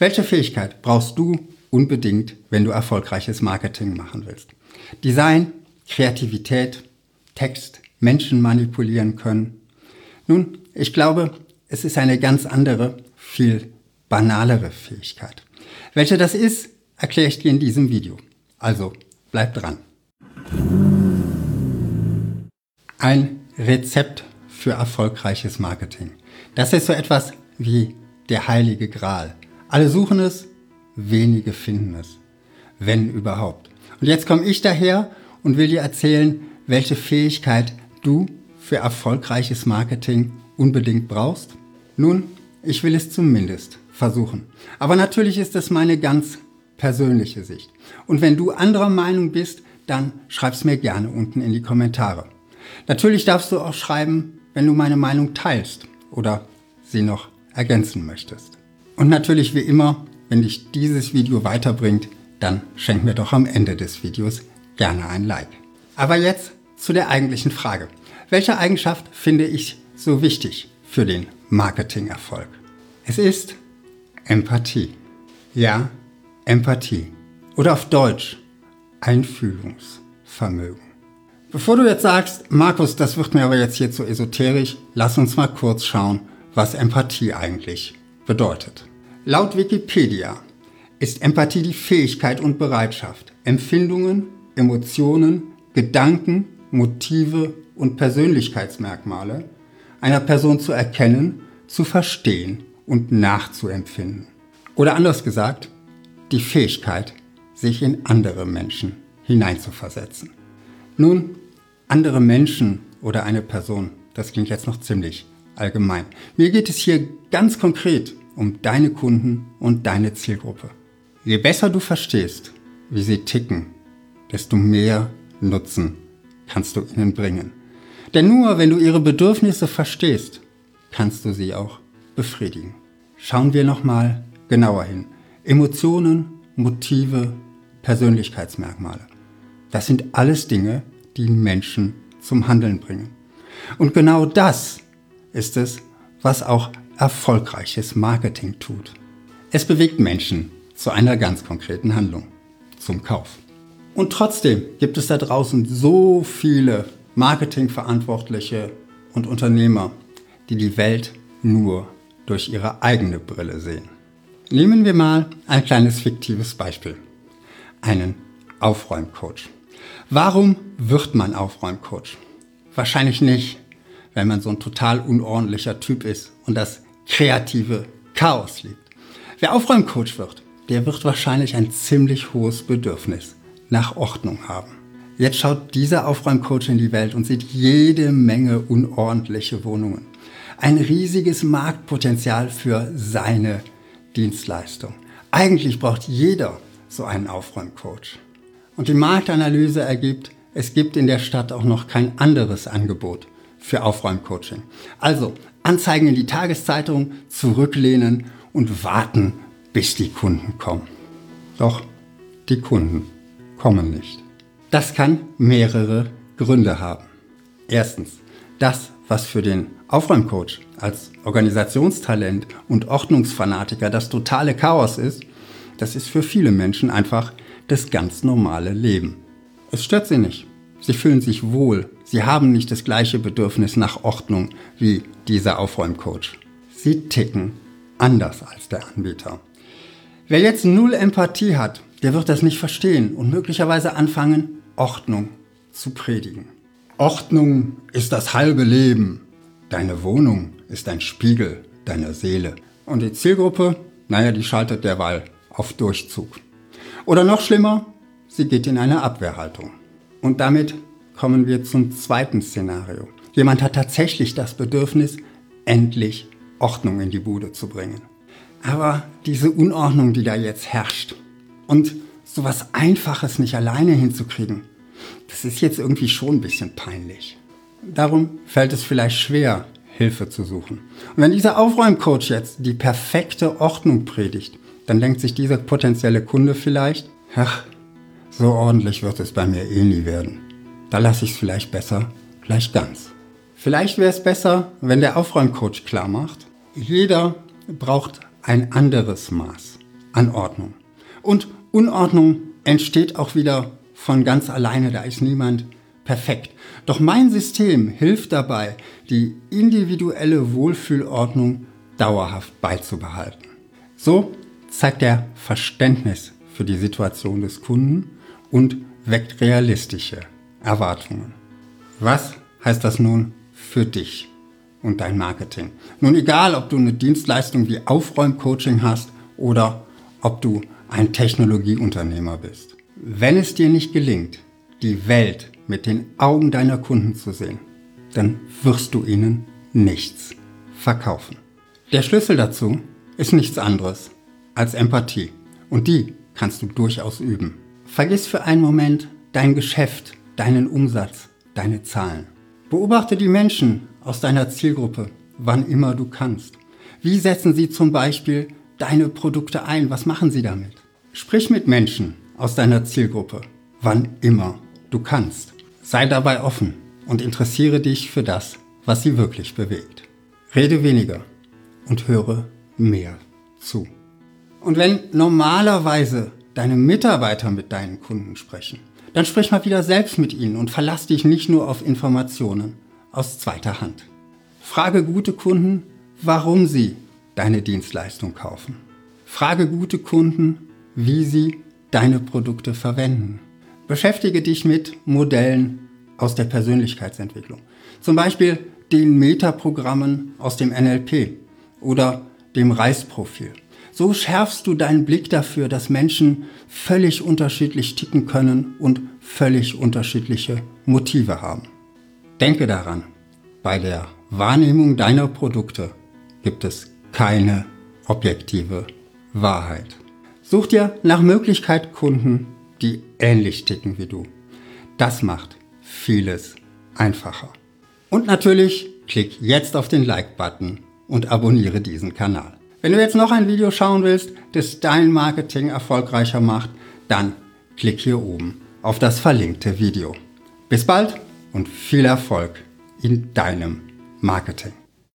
Welche Fähigkeit brauchst du unbedingt, wenn du erfolgreiches Marketing machen willst? Design, Kreativität, Text, Menschen manipulieren können. Nun, ich glaube, es ist eine ganz andere, viel banalere Fähigkeit. Welche das ist, erkläre ich dir in diesem Video. Also, bleib dran. Ein Rezept für erfolgreiches Marketing. Das ist so etwas wie der heilige Gral. Alle suchen es, wenige finden es. Wenn überhaupt. Und jetzt komme ich daher und will dir erzählen, welche Fähigkeit du für erfolgreiches Marketing unbedingt brauchst. Nun, ich will es zumindest versuchen. Aber natürlich ist es meine ganz persönliche Sicht. Und wenn du anderer Meinung bist, dann schreib's mir gerne unten in die Kommentare. Natürlich darfst du auch schreiben, wenn du meine Meinung teilst oder sie noch ergänzen möchtest. Und natürlich wie immer, wenn dich dieses Video weiterbringt, dann schenk mir doch am Ende des Videos gerne ein Like. Aber jetzt zu der eigentlichen Frage. Welche Eigenschaft finde ich so wichtig für den Marketingerfolg? Es ist Empathie. Ja, Empathie. Oder auf Deutsch Einfühlungsvermögen. Bevor du jetzt sagst, Markus, das wird mir aber jetzt hier zu esoterisch, lass uns mal kurz schauen, was Empathie eigentlich bedeutet. Laut Wikipedia ist Empathie die Fähigkeit und Bereitschaft, Empfindungen, Emotionen, Gedanken, Motive und Persönlichkeitsmerkmale einer Person zu erkennen, zu verstehen und nachzuempfinden. Oder anders gesagt, die Fähigkeit, sich in andere Menschen hineinzuversetzen. Nun, andere Menschen oder eine Person, das klingt jetzt noch ziemlich allgemein. Mir geht es hier ganz konkret um deine Kunden und deine Zielgruppe. Je besser du verstehst, wie sie ticken, desto mehr Nutzen kannst du ihnen bringen. Denn nur wenn du ihre Bedürfnisse verstehst, kannst du sie auch befriedigen. Schauen wir nochmal genauer hin. Emotionen, Motive, Persönlichkeitsmerkmale. Das sind alles Dinge, die Menschen zum Handeln bringen. Und genau das ist es, was auch erfolgreiches Marketing tut. Es bewegt Menschen zu einer ganz konkreten Handlung, zum Kauf. Und trotzdem gibt es da draußen so viele Marketingverantwortliche und Unternehmer, die die Welt nur durch ihre eigene Brille sehen. Nehmen wir mal ein kleines fiktives Beispiel. Einen Aufräumcoach. Warum wird man Aufräumcoach? Wahrscheinlich nicht, wenn man so ein total unordentlicher Typ ist und das kreative Chaos liebt. Wer Aufräumcoach wird, der wird wahrscheinlich ein ziemlich hohes Bedürfnis nach Ordnung haben. Jetzt schaut dieser Aufräumcoach in die Welt und sieht jede Menge unordentliche Wohnungen. Ein riesiges Marktpotenzial für seine Dienstleistung. Eigentlich braucht jeder so einen Aufräumcoach. Und die Marktanalyse ergibt, es gibt in der Stadt auch noch kein anderes Angebot für Aufräumcoaching. Also Anzeigen in die Tageszeitung, zurücklehnen und warten, bis die Kunden kommen. Doch die Kunden kommen nicht. Das kann mehrere Gründe haben. Erstens, das, was für den Aufräumcoach als Organisationstalent und Ordnungsfanatiker das totale Chaos ist, das ist für viele Menschen einfach das ganz normale Leben. Es stört sie nicht. Sie fühlen sich wohl. Sie haben nicht das gleiche Bedürfnis nach Ordnung wie dieser Aufräumcoach. Sie ticken anders als der Anbieter. Wer jetzt null Empathie hat, der wird das nicht verstehen und möglicherweise anfangen, Ordnung zu predigen. Ordnung ist das halbe Leben. Deine Wohnung ist ein Spiegel deiner Seele. Und die Zielgruppe, die schaltet derweil auf Durchzug. Oder noch schlimmer, sie geht in eine Abwehrhaltung. Und damit kommen wir zum zweiten Szenario. Jemand hat tatsächlich das Bedürfnis, endlich Ordnung in die Bude zu bringen. Aber diese Unordnung, die da jetzt herrscht und sowas Einfaches nicht alleine hinzukriegen, das ist jetzt irgendwie schon ein bisschen peinlich. Darum fällt es vielleicht schwer, Hilfe zu suchen. Und wenn dieser Aufräumcoach jetzt die perfekte Ordnung predigt, dann denkt sich dieser potenzielle Kunde vielleicht, ach, so ordentlich wird es bei mir eh nie werden. Da lasse ich es vielleicht besser gleich ganz. Vielleicht wäre es besser, wenn der Aufräumcoach klar macht, jeder braucht ein anderes Maß an Ordnung. Und Unordnung entsteht auch wieder von ganz alleine, da ist niemand perfekt. Doch mein System hilft dabei, die individuelle Wohlfühlordnung dauerhaft beizubehalten. So zeigt er Verständnis für die Situation des Kunden und weckt realistische Erwartungen. Was heißt das nun für dich und dein Marketing? Nun egal, ob du eine Dienstleistung wie Aufräumcoaching hast oder ob du ein Technologieunternehmer bist. Wenn es dir nicht gelingt, die Welt mit den Augen deiner Kunden zu sehen, dann wirst du ihnen nichts verkaufen. Der Schlüssel dazu ist nichts anderes als Empathie. Und die kannst du durchaus üben. Vergiss für einen Moment dein Geschäft, deinen Umsatz, deine Zahlen. Beobachte die Menschen aus deiner Zielgruppe, wann immer du kannst. Wie setzen sie zum Beispiel deine Produkte ein? Was machen sie damit? Sprich mit Menschen aus deiner Zielgruppe, wann immer du kannst. Sei dabei offen und interessiere dich für das, was sie wirklich bewegt. Rede weniger und höre mehr zu. Und wenn normalerweise deine Mitarbeiter mit deinen Kunden sprechen, dann sprich mal wieder selbst mit ihnen und verlass dich nicht nur auf Informationen aus zweiter Hand. Frage gute Kunden, warum sie deine Dienstleistung kaufen. Frage gute Kunden, wie sie deine Produkte verwenden. Beschäftige dich mit Modellen aus der Persönlichkeitsentwicklung. Zum Beispiel den Metaprogrammen aus dem NLP oder dem Reisprofil. So schärfst du deinen Blick dafür, dass Menschen völlig unterschiedlich ticken können und völlig unterschiedliche Motive haben. Denke daran, bei der Wahrnehmung deiner Produkte gibt es keine objektive Wahrheit. Such dir nach Möglichkeit Kunden, die ähnlich ticken wie du. Das macht vieles einfacher. Und natürlich klick jetzt auf den Like-Button und abonniere diesen Kanal. Wenn du jetzt noch ein Video schauen willst, das dein Marketing erfolgreicher macht, dann klick hier oben auf das verlinkte Video. Bis bald und viel Erfolg in deinem Marketing.